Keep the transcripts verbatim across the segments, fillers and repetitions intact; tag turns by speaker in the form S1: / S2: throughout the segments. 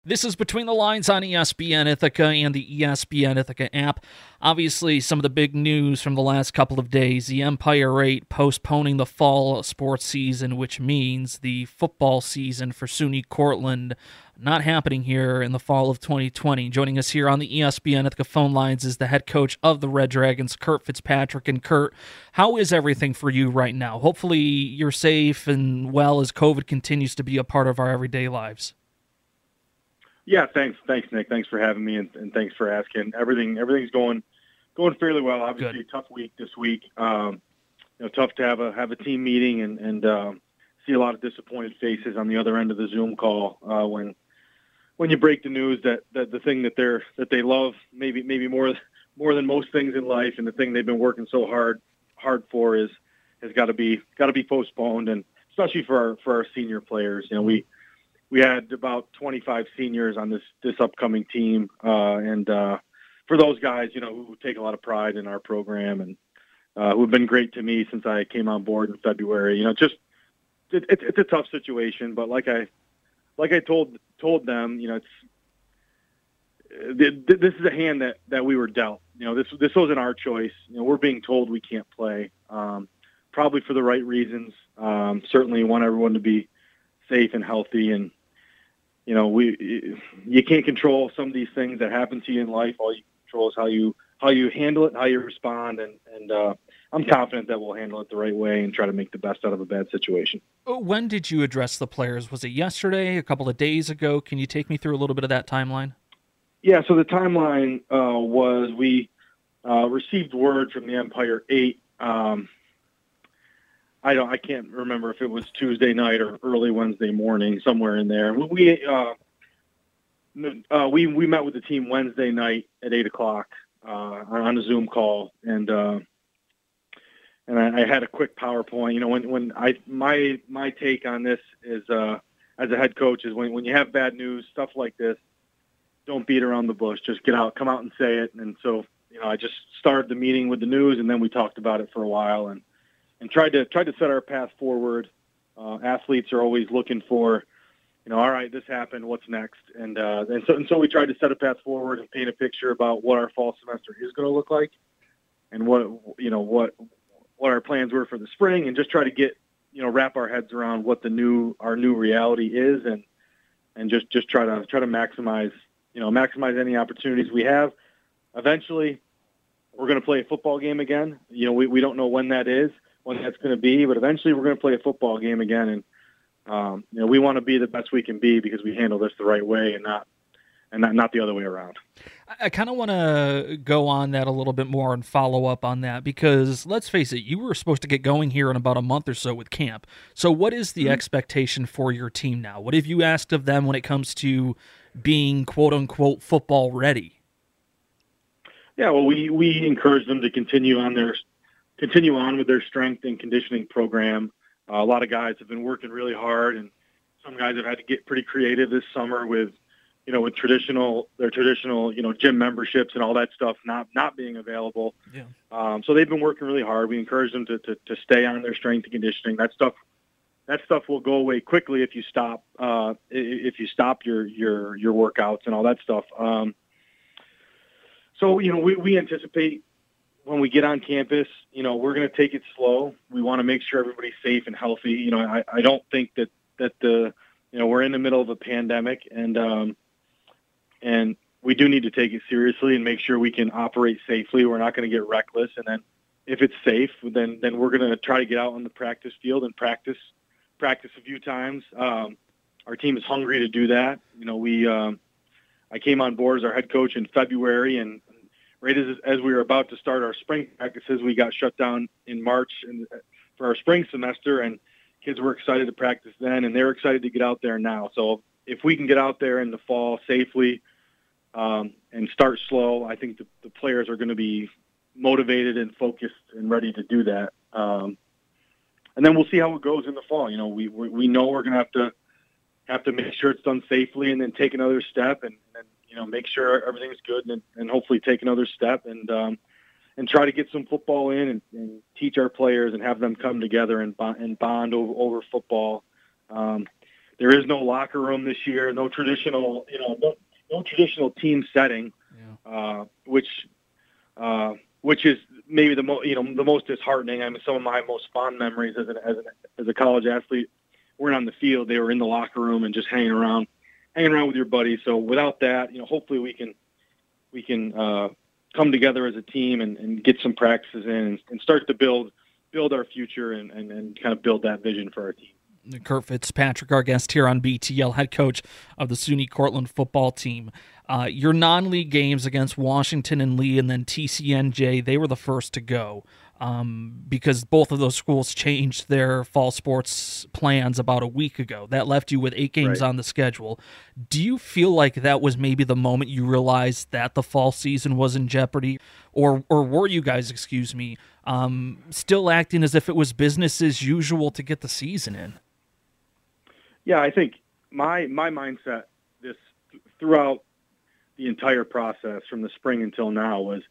S1: This is Between the Lines on E S P N Ithaca and the E S P N Ithaca app. Obviously, some of the big news from the last couple of days, the Empire eight postponing the fall sports season, which means the football season for S U N Y Cortland not happening here in the fall of twenty twenty. Joining us here on the E S P N Ithaca phone lines is the head coach of the Red Dragons, Kurt Fitzpatrick. And Kurt, how is everything for you right now? Hopefully you're safe and well as COVID continues to be a part of our everyday lives.
S2: Yeah, thanks, thanks, Nick. Thanks for having me, and, and thanks for asking. Everything, everything's going, going fairly well. Obviously,
S1: Good.
S2: Tough week this week. Um, you know, tough to have a have a team meeting and and um, see a lot of disappointed faces on the other end of the Zoom call uh, when when you break the news that, that the thing that they're that they love maybe maybe more more than most things in life, and the thing they've been working so hard hard for is has got to be got to be postponed, and especially for our for our senior players. You know, we. We had about twenty-five seniors on this, this upcoming team, uh, and uh, for those guys, you know, who take a lot of pride in our program and uh, who have been great to me since I came on board in February. You know, just it, it, it's a tough situation, but like I like I told told them, you know, it's this is a hand that, that we were dealt. You know, this this wasn't our choice. You know, we're being told we can't play, um, probably for the right reasons. Um, certainly, want everyone to be safe and healthy, and you know, we you can't control some of these things that happen to you in life. All you control is how you how you handle it, how you respond, and and uh, I'm confident that we'll handle it the right way and try to make the best out of a bad situation.
S1: When did you address the players? Was it yesterday, a couple of days ago? Can you take me through a little bit of that timeline?
S2: Yeah, so the timeline uh, was we uh, received word from the Empire eight. Um, I don't. I can't remember if it was Tuesday night or early Wednesday morning, somewhere in there. We uh, uh, we we met with the team Wednesday night at eight o'clock uh, on a Zoom call, and uh, and I, I had a quick PowerPoint. You know, when when I my my take on this is uh, as a head coach is when when you have bad news, stuff like this, don't beat around the bush. Just get out, come out and say it. And so, you know, I just started the meeting with the news, and then we talked about it for a while, and. And tried to tried to set our path forward. Uh, athletes are always looking for, you know, all right, this happened, what's next? And uh, and so and so we tried to set a path forward and paint a picture about what our fall semester is going to look like, and what you know what what our plans were for the spring, and just try to get you know wrap our heads around what the new our new reality is, and and just just try to try to maximize you know maximize any opportunities we have. Eventually, we're going to play a football game again. You know, we we don't know when that is. When that's going to be, but eventually we're going to play a football game again, and um, you know we want to be the best we can be because we handle this the right way and not and not, not the other way around.
S1: I kind of want to go on that a little bit more and follow up on that because let's face it, you were supposed to get going here in about a month or so with camp. So what is the mm-hmm. expectation for your team now? What have you asked of them when it comes to being quote unquote football ready?
S2: Yeah, well, we we encourage them to continue on their. continue on with their strength and conditioning program. Uh, a lot of guys have been working really hard, and some guys have had to get pretty creative this summer with, you know, with traditional, their traditional, you know, gym memberships and all that stuff not, not being available.
S1: Yeah.
S2: Um, so they've been working really hard. We encourage them to, to, to stay on their strength and conditioning. That stuff, that stuff will go away quickly if you stop, uh, if you stop your, your, your workouts and all that stuff. Um, so, you know, we, we anticipate, when we get on campus, you know, we're going to take it slow. We want to make sure everybody's safe and healthy. You know, I, I don't think that, that the, you know, we're in the middle of a pandemic, and, um, and we do need to take it seriously and make sure we can operate safely. We're not going to get reckless. And then if it's safe, then, then we're going to try to get out on the practice field and practice, practice a few times. Um, our team is hungry to do that. You know, we, um, I came on board as our head coach in February, and, right as, as we were about to start our spring practices, we got shut down in March and, for our spring semester, and kids were excited to practice then, and they're excited to get out there now. So if we can get out there in the fall safely um, and start slow, I think the, the players are going to be motivated and focused and ready to do that. Um, and then we'll see how it goes in the fall. You know, we we, we know we're going to have to have to make sure it's done safely, and then take another step, and, and you know, make sure everything's good, and, and hopefully take another step, and um, and try to get some football in, and, and teach our players and have them come together and bond, and bond over, over football. Um, there is no locker room this year, no traditional, you know, no, no traditional team setting, yeah. uh, which uh, which is maybe the most, you know, the most disheartening. I mean, some of my most fond memories as an as an as a college athlete weren't on the field; they were in the locker room and just hanging around, hanging around with your buddies. So without that, you know, hopefully we can we can uh, come together as a team and, and get some practices in and, and start to build build our future and, and, and kind of build that vision for our team.
S1: Curt Fitzpatrick, our guest here on B T L, head coach of the SUNY Cortland football team. Uh, your non-league games against Washington and Lee and then T C N J, they were the first to go um, because both of those schools changed their fall sports plans about a week ago. That left you with eight games
S2: right.
S1: on the schedule. Do you feel like that was maybe the moment you realized that the fall season was in jeopardy? Or, or were you guys, excuse me, um, still acting as if it was business as usual to get the season in?
S2: Yeah, I think my my mindset this throughout the entire process from the spring until now was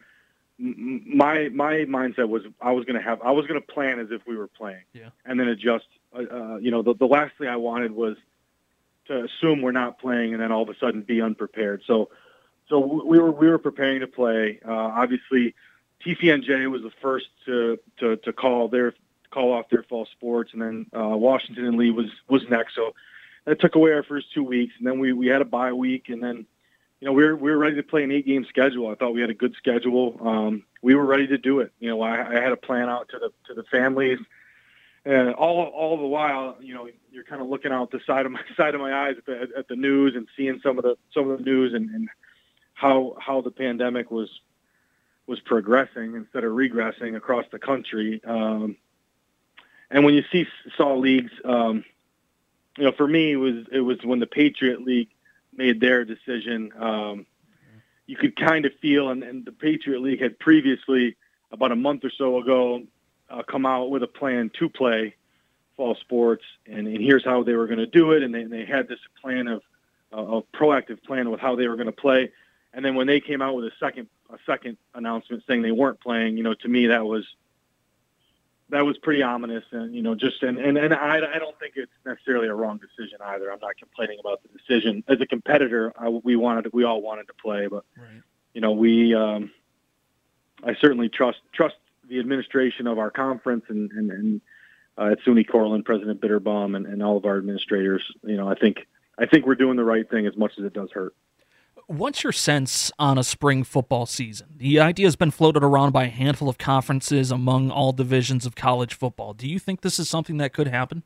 S2: my my mindset was I was going to have I was going to plan as if we were playing,
S1: yeah.
S2: and then adjust. Uh, you know, the, the last thing I wanted was to assume we're not playing and then all of a sudden be unprepared. So so we were we were preparing to play. Uh, obviously, T C N J was the first to to, to call their. call off their fall sports, and then uh, Washington and Lee was, was next. So that took away our first two weeks, and then we, we had a bye week, and then you know we were we were ready to play an eight game schedule. I thought we had a good schedule. Um, we were ready to do it. You know, I, I had a plan out to the to the families, and all all the while, you know, you're kind of looking out the side of my side of my eyes at the, at the news and seeing some of the some of the news and, and how how the pandemic was was progressing instead of regressing across the country. Um, And when you see saw leagues, um, you know, for me, it was it was when the Patriot League made their decision. Um, you could kind of feel, and, and the Patriot League had previously, about a month or so ago, uh, come out with a plan to play fall sports, and, and here's how they were going to do it. And they, and they had this plan of uh, a proactive plan with how they were going to play. And then when they came out with a second a second announcement saying they weren't playing, you know, to me that was. That was pretty ominous, and you know, just and and, and I, I don't think it's necessarily a wrong decision either. I'm not complaining about the decision. As a competitor, I, we wanted, we all wanted to play, but right. you know, we, um, I certainly trust trust the administration of our conference and and, and uh, at SUNY Cortland, President Bitterbaum, and, and all of our administrators. You know, I think I think we're doing the right thing as much as it does hurt.
S1: What's your sense on a spring football season? The idea has been floated around by a handful of conferences among all divisions of college football. Do you think this is something that could happen?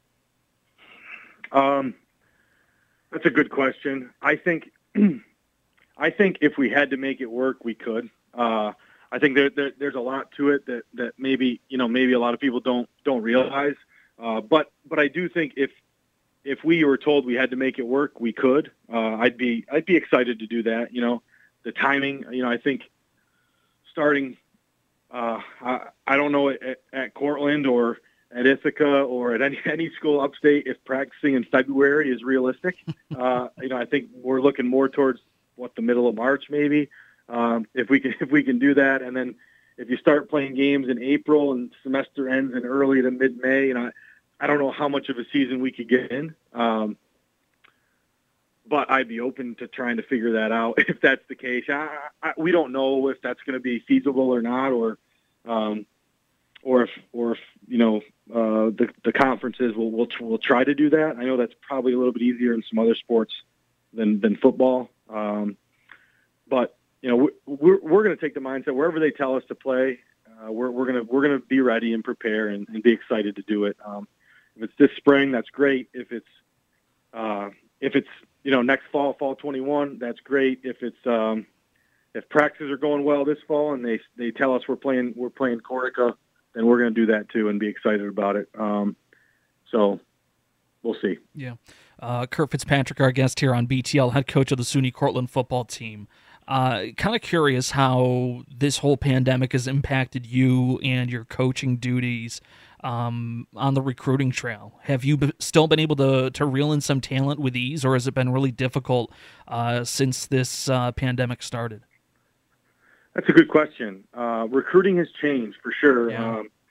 S2: Um, that's a good question. I think, I think if we had to make it work, we could. Uh, I think there, there, there's a lot to it that, that maybe, you know, maybe a lot of people don't, don't realize. Uh, but, but I do think if, If we were told we had to make it work, we could. Uh, I'd be I'd be excited to do that. You know, the timing. You know, I think starting. Uh, I, I don't know at, at Cortland or at Ithaca or at any any school upstate if practicing in February is realistic. Uh, you know, I think we're looking more towards what the middle of March maybe. Um, if we can if we can do that, and then if you start playing games in April and semester ends in early to mid May, you know. I don't know how much of a season we could get in, um, but I'd be open to trying to figure that out if that's the case. I, I, we don't know if that's going to be feasible or not, or um, or if or if you know uh, the the conferences will will will try to do that. I know that's probably a little bit easier in some other sports than than football, um, but you know we're we're going to take the mindset wherever they tell us to play. Uh, we're we're gonna we're gonna be ready and prepare and, and be excited to do it. Um, If it's this spring, that's great. If it's uh, if it's you know next fall, fall twenty-one, that's great. If it's um, if practices are going well this fall and they they tell us we're playing we're playing Corsica, then we're going to do that too and be excited about it. Um, so we'll see.
S1: Yeah, uh, Curt Fitzpatrick, our guest here on B T L, head coach of the SUNY Cortland football team. Uh, kind of curious how this whole pandemic has impacted you and your coaching duties um, on the recruiting trail. Have you b- still been able to, to reel in some talent with ease, or has it been really difficult uh, since this uh, pandemic started?
S2: That's a good question. Uh, recruiting has changed for sure.
S1: Yeah.
S2: Um,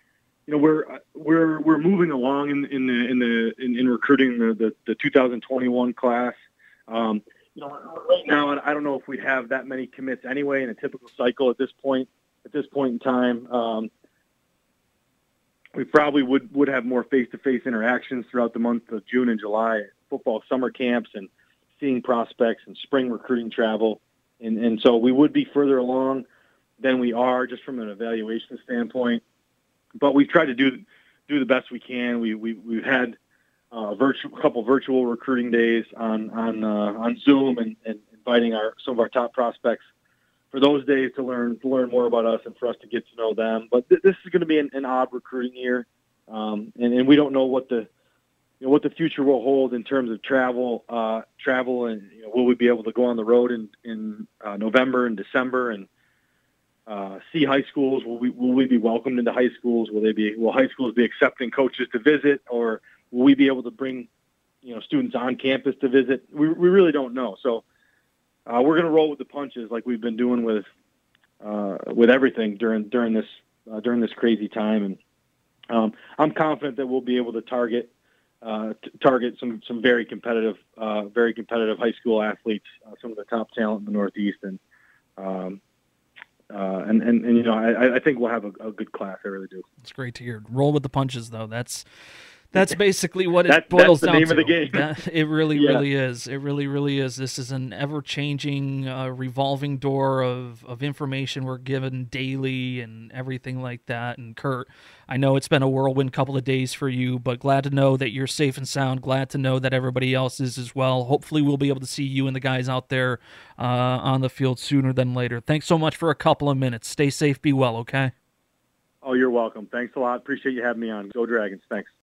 S2: you know, we're we're we're moving along in in the in the in, in recruiting the, the the two thousand twenty-one class. Um, you know, right now I don't know if we have that many commits anyway in a typical cycle at this point at this point in time. Um, we probably would would have more face-to-face interactions throughout the month of June and July, football summer camps and seeing prospects and spring recruiting travel, and and so we would be further along than we are just from an evaluation standpoint. But we've tried to do do the best we can. We we we've had uh, virtual, a couple virtual recruiting days on on uh, on Zoom and, and inviting our some of our top prospects for those days to learn to learn more about us and for us to get to know them. But th- this is going to be an, an odd recruiting year, um, and and we don't know what the you know what the future will hold in terms of travel uh, travel and you know, will we be able to go on the road in in uh, November and December and Uh, see high schools? Will we will we be welcomed into high schools? Will they be will high schools be accepting coaches to visit, or will we be able to bring you know students on campus to visit? We we really don't know. So uh, we're going to roll with the punches like we've been doing with uh, with everything during during this uh, during this crazy time. And um, I'm confident that we'll be able to target uh, t- target some some very competitive uh, very competitive high school athletes, uh, some of the top talent in the Northeast, and um, Uh, and, and, and, you know, I, I think we'll have a, a good class. I really do.
S1: It's great to hear. Roll with the punches, though. That's that's basically what it
S2: that,
S1: boils
S2: that's the
S1: down
S2: name
S1: to.
S2: Of the game.
S1: That, it really,
S2: yeah.
S1: really is. It really, really is. This is an ever-changing, uh, revolving door of, of information we're given daily and everything like that. And Kurt, I know it's been a whirlwind couple of days for you, but glad to know that you're safe and sound. Glad to know that everybody else is as well. Hopefully we'll be able to see you and the guys out there uh, on the field sooner than later. Thanks so much for a couple of minutes. Stay safe, be well, okay?
S2: Oh, you're welcome. Thanks a lot. Appreciate you having me on. Go Dragons. Thanks.